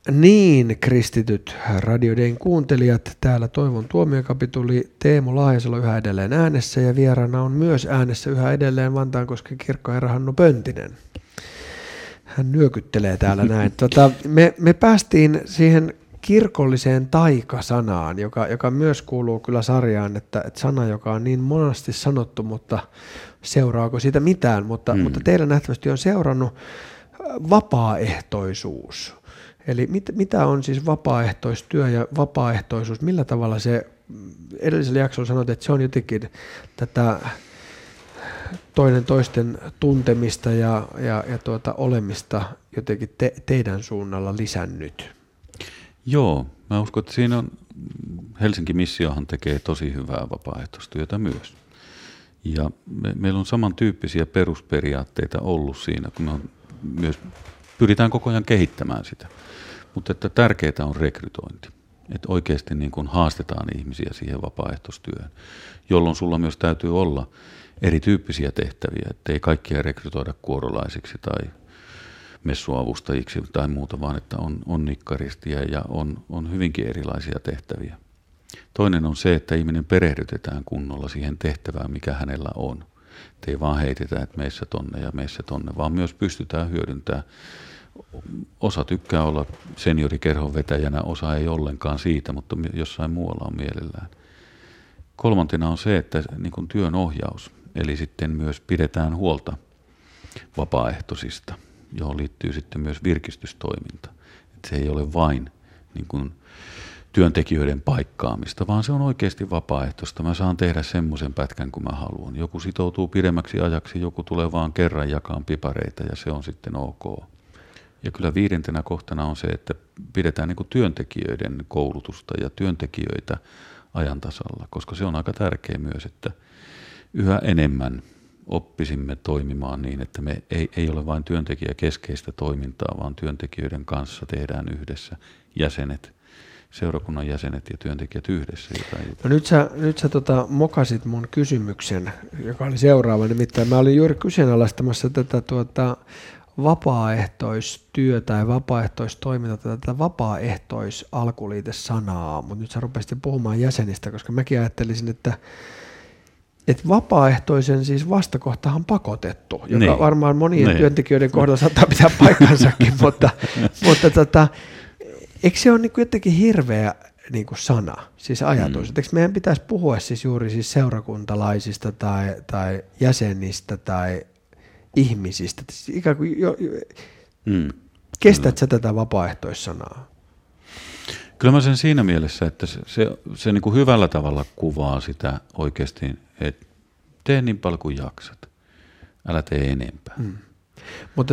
Niin, kristityt Radio Dayn kuuntelijat, täällä Toivon tuomiokapituli Teemu Laajasalo yhä edelleen äänessä ja vieraana on myös äänessä yhä edelleen Vantaankosken kirkkoherra Hannu Pöntinen. Hän nyökyttelee täällä näin. Me päästiin siihen kirkolliseen taikasanaan, joka myös kuuluu kyllä sarjaan, että sana, joka on niin monesti sanottu, mutta seuraako siitä mitään, mutta teillä nähtävästi on seurannut vapaaehtoisuus. Eli mitä on siis vapaaehtoistyö ja vapaaehtoisuus? Millä tavalla se, edellisellä jaksolla sanoit, että se on jotenkin tätä toinen toisten tuntemista ja olemista jotenkin teidän suunnalla lisännyt? Joo, mä uskon, että siinä on, Helsingin missiohan tekee tosi hyvää vapaaehtoistyötä myös. Ja meillä on samantyyppisiä perusperiaatteita ollut siinä, kun me myös pyritään koko ajan kehittämään sitä. Mutta että tärkeää on rekrytointi, että oikeasti niin kuin haastetaan ihmisiä siihen vapaaehtoistyöhön, jolloin sulla myös täytyy olla erityyppisiä tehtäviä, ettei kaikkia rekrytoida kuorolaisiksi tai messuavustajiksi tai muuta, vaan että on nikkaristia ja on hyvinkin erilaisia tehtäviä. Toinen on se, että ihminen perehdytetään kunnolla siihen tehtävään, mikä hänellä on. Et ei vaan heitetä, että meissä tonne, vaan myös pystytään hyödyntämään. Osa tykkää olla seniorikerhon vetäjänä, osa ei ollenkaan siitä, mutta jossain muualla on mielellään. Kolmantena on se, että niin kuin työn ohjaus, eli sitten myös pidetään huolta vapaaehtoisista, johon liittyy sitten myös virkistystoiminta. Että se ei ole vain niin kuin työntekijöiden paikkaamista, vaan se on oikeasti vapaaehtoista. Mä saan tehdä semmoisen pätkän, kun mä haluan. Joku sitoutuu pidemmäksi ajaksi, joku tulee vaan kerran jakaan pipareita ja se on sitten ok. Ja kyllä 5. kohtana on se, että pidetään niin kuin työntekijöiden koulutusta ja työntekijöitä ajan tasalla, koska se on aika tärkeä myös, että yhä enemmän oppisimme toimimaan niin, että me ei ole vain työntekijäkeskeistä toimintaa, vaan työntekijöiden kanssa tehdään yhdessä jäsenet, seurakunnan jäsenet ja työntekijät yhdessä. No nyt sä mokasit mun kysymyksen, joka oli seuraava. Nimittäin mä olin juuri kyseenalaistamassa tätä vapaaehtoistyö tai vapaaehtoistoiminta, tätä vapaaehtoisalkuliite-sanaa, mutta nyt sä rupesit puhumaan jäsenistä, koska mäkin ajattelisin, että vapaaehtoisen siis vastakohtahan pakotettu, joka varmaan monien työntekijöiden kohdalla saattaa pitää paikkansakin, mutta eikö se ole niin kuin jotenkin hirveä niin kuin sana, siis ajatus, että eikö meidän pitäisi puhua siis juuri siis seurakuntalaisista tai jäsenistä tai ihmisistä, ikään kuin kestät sä tätä vapaaehtoissanaa? Kyllä mä sen siinä mielessä, että se niin kuin hyvällä tavalla kuvaa sitä oikeasti, että tee niin paljon kuin jaksat, älä tee enempää. Mutta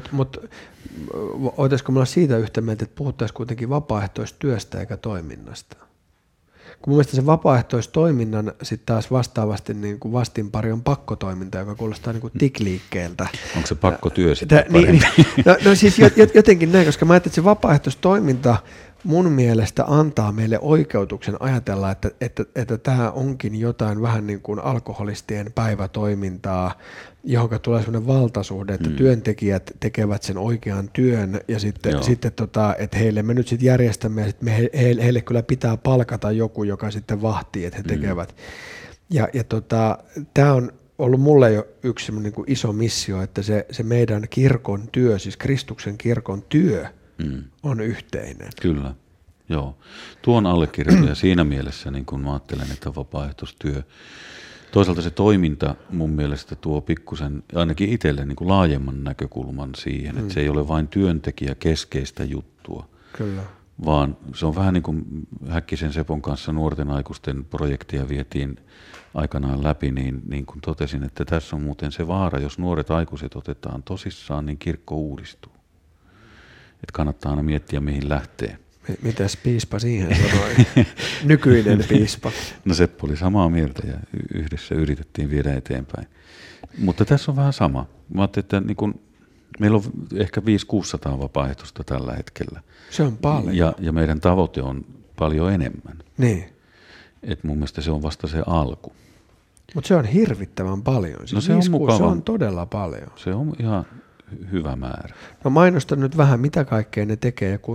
olisiko me olla siitä yhtä mieltä, että puhuttaisiin kuitenkin vapaaehtoistyöstä eikä toiminnasta? Kun mun mielestä se vapaaehtoistoiminnan sitten taas vastaavasti niin kuin vastinpari on pakkotoiminta, joka kuulostaa niin kuin tikliikkeeltä. Onko se pakkotyö sitten parempi? No siis jotenkin näin, koska mä ajattelin, että se vapaaehtoistoiminta mun mielestä antaa meille oikeutuksen ajatella, että tämä onkin jotain vähän niin kuin alkoholistien päivätoimintaa, johon tulee sellainen valtasuhde, että työntekijät tekevät sen oikean työn ja sitten että heille me nyt sitten järjestämme ja sitten heille kyllä pitää palkata joku, joka sitten vahtii, että he tekevät. Ja tämä on ollut mulle jo yksi niin kuin iso missio, että se meidän kirkon työ, siis Kristuksen kirkon työ, on yhteinen. Kyllä, joo. Tuon allekirjoitus ja siinä mielessä niin kun mä ajattelen, että vapaaehtoistyö. Toisaalta se toiminta mun mielestä tuo pikkusen, ainakin itselle niin kuin laajemman näkökulman siihen, että se ei ole vain työntekijäkeskeistä juttua. Kyllä. Vaan se on vähän niin kuin Häkkisen Sepon kanssa nuorten aikuisten projektia vietiin aikanaan läpi, niin kuin totesin, että tässä on muuten se vaara, jos nuoret aikuiset otetaan tosissaan, niin kirkko uudistuu. Että kannattaa aina miettiä, mihin lähtee. Mitäs piispa siihen sanoi? Nykyinen piispa. No Seppo oli samaa mieltä ja yhdessä yritettiin viedä eteenpäin. Mutta tässä on vähän sama. Mä ajattelin, että niin kun, meillä on ehkä 500-600 vapaaehtoista tällä hetkellä. Se on paljon. Ja meidän tavoite on paljon enemmän. Niin. Et mun mielestä se on vasta se alku. Mutta se on hirvittävän paljon. Siis no se on mukava. Se on todella paljon. Se on ihan hyvä määrä. No mainosta nyt vähän, mitä kaikkea ne tekee ja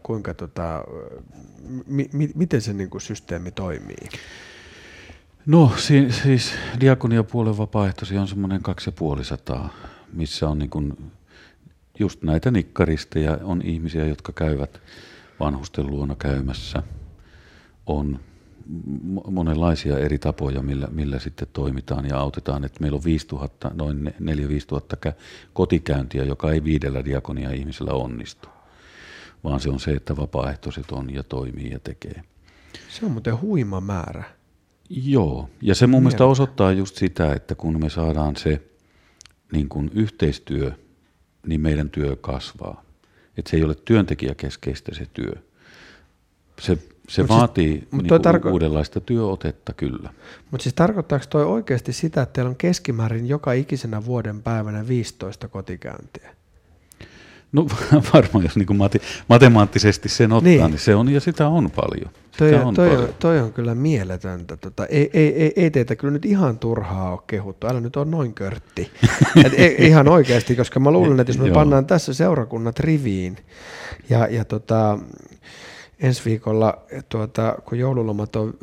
miten se niin kuin systeemi toimii? No siis diakoniapuolen vapaaehtoisia on semmoinen 250, missä on niin kuin just näitä nikkaristeja, on ihmisiä, jotka käyvät vanhusten luona käymässä, on monenlaisia eri tapoja, millä sitten toimitaan ja autetaan, että meillä on 5000, noin 4-5 tuhatta kotikäyntiä, joka ei 5 diakonia-ihmisellä onnistu, vaan se on se, että vapaaehtoiset on ja toimii ja tekee. Se on muuten huima määrä. Joo, ja se mun mielestä osoittaa just sitä, että kun me saadaan se niin kuin yhteistyö, niin meidän työ kasvaa. Että se ei ole työntekijäkeskeistä se työ. Se vaatii uudenlaista työotetta kyllä. Mutta siis tarkoittaako toi oikeasti sitä, että teillä on keskimäärin joka ikisenä vuoden päivänä 15 kotikäyntiä? No varmaan, jos niin matemaattisesti sen ottaa, niin se on, ja sitä on paljon. Toi on kyllä mieletöntä. Ei teitä kyllä nyt ihan turhaa ole kehuttu. Älä nyt ole noin körtti. Ihan oikeasti, koska mä luulen, että jos me pannaan tässä seurakunnat riviin ja ensi viikolla, kun joululomat on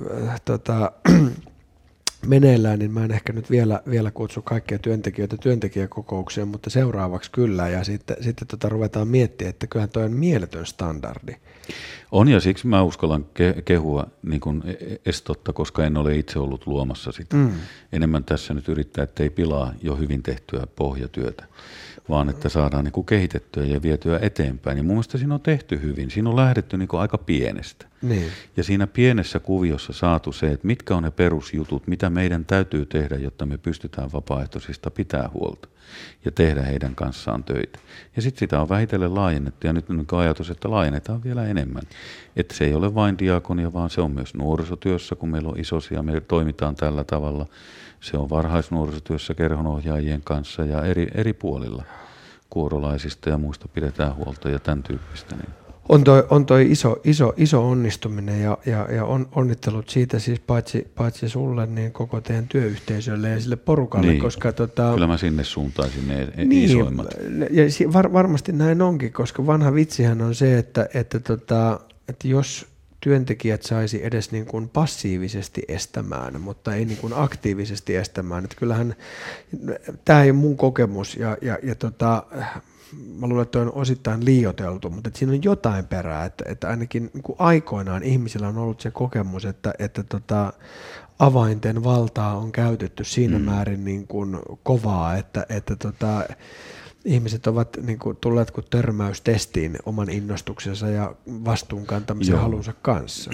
meneillään, niin mä en ehkä nyt vielä kutsu kaikkia työntekijöitä työntekijäkokoukseen, mutta seuraavaksi kyllä, ja sitten ruvetaan miettimään, että kyllähän toi on mieletön standardi. On, ja siksi mä uskallan kehua niin kuin estotta, koska en ole itse ollut luomassa sitä. Enemmän tässä nyt yrittää, ettei pilaa jo hyvin tehtyä pohjatyötä, vaan että saadaan niin kuin kehitettyä ja vietyä eteenpäin. Ja mun mielestä siinä on tehty hyvin. Siinä on lähdetty niin kuin aika pienestä. Niin. Ja siinä pienessä kuviossa saatu se, että mitkä on ne perusjutut, mitä meidän täytyy tehdä, jotta me pystytään vapaaehtoisista pitää huolta ja tehdä heidän kanssaan töitä. Ja sitten sitä on vähitellen laajennettu, ja nyt on niin ajatus, että laajennetaan vielä enemmän. Että se ei ole vain diakonia, vaan se on myös nuorisotyössä, kun meillä on isosia, me toimitaan tällä tavalla. Se on varhaisnuorisotyössä kerhonohjaajien kanssa ja eri puolilla kuorolaisista ja muista pidetään huolta ja tämän tyyppistä. Niin. On toi iso onnistuminen ja onnittelut siitä siis paitsi sulle, niin koko teidän työyhteisölle ja sille porukalle. Niin, koska kyllä mä sinne suuntaisin ne isoimmat. Ja varmasti näin onkin, koska vanha vitsihän on se, että jos työntekijät saisi edes niin kuin passiivisesti estämään, mutta ei niin kuin aktiivisesti estämään. Että kyllähän tämä ei ole mun kokemus ja mä luulen, että on osittain liioiteltu, mutta että siinä on jotain perää, että ainakin niin kuin aikoinaan ihmisillä on ollut se kokemus, että avainten valtaa on käytetty siinä määrin niin kuin kovaa, että ihmiset ovat niin kuin tulleet kuin törmäystestiin oman innostuksensa ja vastuun kantamisen halunsa kanssa.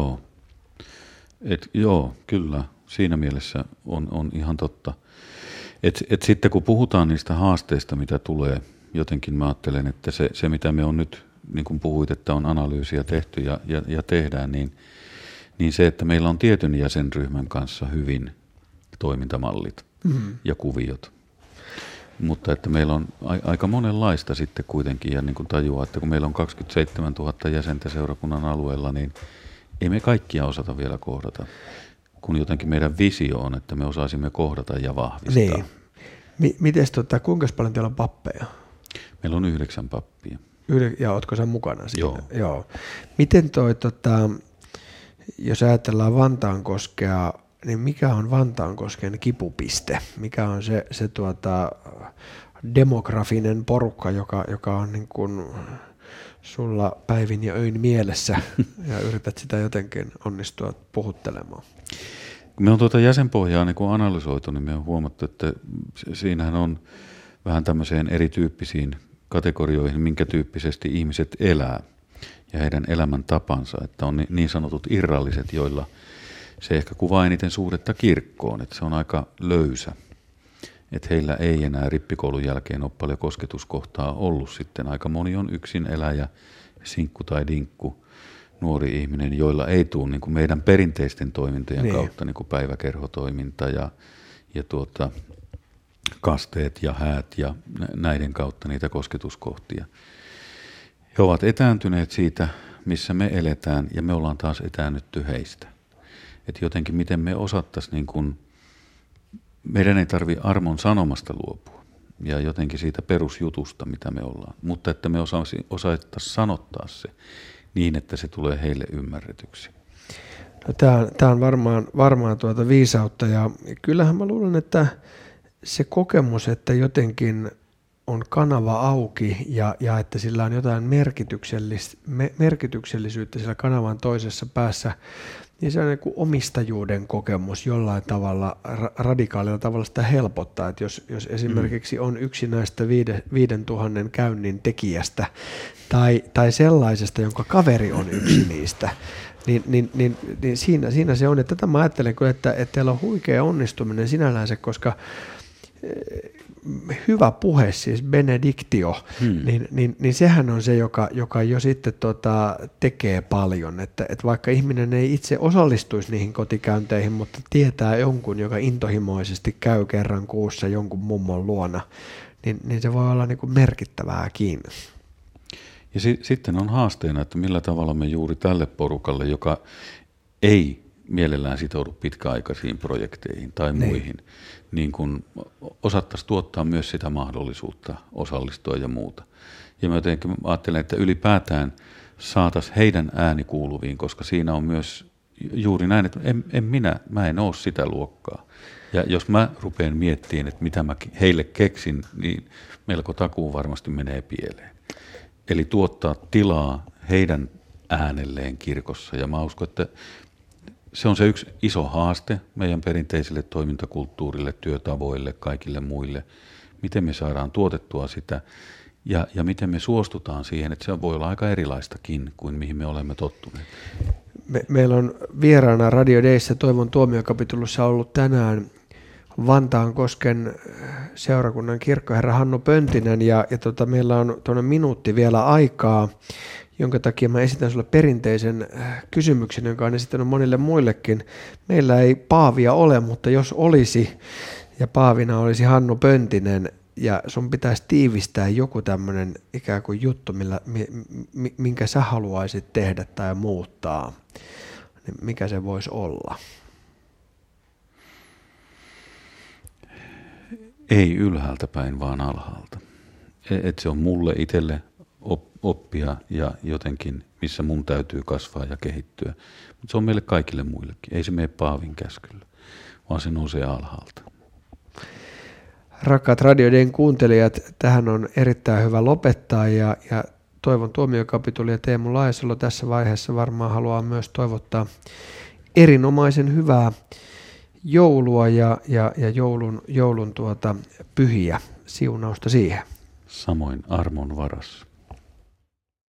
Joo, kyllä. Siinä mielessä on ihan totta. Et sitten kun puhutaan niistä haasteista, mitä tulee, jotenkin mä ajattelen, että se mitä me on nyt, niin kuin puhuit, että on analyysiä tehty ja tehdään, niin se, että meillä on tietyn jäsenryhmän kanssa hyvin toimintamallit ja kuviot. Mutta että meillä on aika monenlaista sitten kuitenkin, ja niin kuin tajuaa, että kun meillä on 27 000 jäsentä seurakunnan alueella, niin ei me kaikkia osata vielä kohdata, kun jotenkin meidän visio on, että me osaisimme kohdata ja vahvistaa. Niin. Kuinka paljon teillä on pappeja? Meillä on 9 pappia. Ja ootko sä mukana siinä? Joo. Miten jos ajatellaan Vantaankoskea, niin mikä on Vantaankosken kipupiste? Mikä on se demografinen porukka, joka on niin kuin sulla päivin ja öin mielessä ja yrität sitä jotenkin onnistua puhuttelemaan? Kun me on jäsenpohjaa niin kun analysoitu, niin me on huomattu, että siinähän on vähän tämmöiseen erityyppisiin kategorioihin, minkä tyyppisesti ihmiset elää ja heidän elämäntapansa, että on niin sanotut irralliset, joilla se ehkä kuvaa eniten suhdetta kirkkoon, että se on aika löysä. Että heillä ei enää rippikoulun jälkeen ole paljon kosketuskohtaa ollut sitten. Aika moni on yksin eläjä, sinkku tai dinkku, nuori ihminen, joilla ei tule niin kuin meidän perinteisten toimintojen kautta niin kuin päiväkerhotoiminta ja kasteet ja häät ja näiden kautta niitä kosketuskohtia. He ovat etääntyneet siitä, missä me eletään, ja me ollaan taas etäännytty heistä. Että jotenkin miten me osattaisiin, niin kun, meidän ei tarvitse armon sanomasta luopua. ja jotenkin siitä perusjutusta, mitä me ollaan. Mutta että me osaisimme sanottaa se niin, että se tulee heille ymmärretyksi. No, tämä on varmaan viisautta, ja kyllähän mä luulen, että se kokemus, että jotenkin on kanava auki ja että sillä on jotain merkityksellisyyttä siellä kanavan toisessa päässä, niin se on niin kuin omistajuuden kokemus jollain tavalla, radikaalilla tavalla sitä helpottaa, että jos esimerkiksi on yksi näistä 5000 käynnin tekijästä tai sellaisesta, jonka kaveri on yksi niistä, niin siinä se on, että tätä mä ajattelen, että teillä on huikea onnistuminen sinällänsä, koska hyvä puhe, siis benediktio, niin sehän on se, joka jo sitten tekee paljon, että vaikka ihminen ei itse osallistuisi niihin kotikäynteihin, mutta tietää jonkun, joka intohimoisesti käy kerran kuussa jonkun mummon luona, niin se voi olla niin kuin merkittävääkin. Ja sitten on haasteena, että millä tavalla me juuri tälle porukalle, joka ei mielellään sitoudu pitkäaikaisiin projekteihin tai muihin, niin kun osattaisiin tuottaa myös sitä mahdollisuutta osallistua ja muuta. Ja mä jotenkin ajattelen, että ylipäätään saataisiin heidän ääni kuuluviin, koska siinä on myös juuri näin, että mä en ole sitä luokkaa. Ja jos mä rupean miettimään, että mitä mä heille keksin, niin melko takuu varmasti menee pieleen. Eli tuottaa tilaa heidän äänelleen kirkossa. Ja mä uskon, että se on se yksi iso haaste meidän perinteiselle toimintakulttuurille, työtavoille, kaikille muille. Miten me saadaan tuotettua sitä ja miten me suostutaan siihen, että se voi olla aika erilaistakin kuin mihin me olemme tottuneet. Meillä on vieraana Radio Dayssä Toivon tuomiokapitulussa ollut tänään Vantaankosken seurakunnan kirkkoherra Hannu Pöntinen ja meillä on tuonne minuutti vielä aikaa, jonka takia mä esitän sulle perinteisen kysymyksen, jonka on esittänyt monille muillekin. Meillä ei paavia ole, mutta jos olisi ja paavina olisi Hannu Pöntinen ja sun pitäisi tiivistää joku tämmöinen ikään kuin juttu, minkä sä haluaisit tehdä tai muuttaa, niin mikä se voisi olla? Ei ylhäältä päin, vaan alhaalta. Se on mulle itselle oppia ja jotenkin, missä mun täytyy kasvaa ja kehittyä. Mutta se on meille kaikille muillekin. Ei se mene paavin käskyllä, vaan se nousee alhaalta. Rakkaat Radio Dayn kuuntelijat, tähän on erittäin hyvä lopettaa ja Toivon tuomiokapituli ja Teemu Laisalo tässä vaiheessa varmaan haluaa myös toivottaa erinomaisen hyvää joulua ja joulun pyhiä, siunausta siihen. Samoin armon varassa.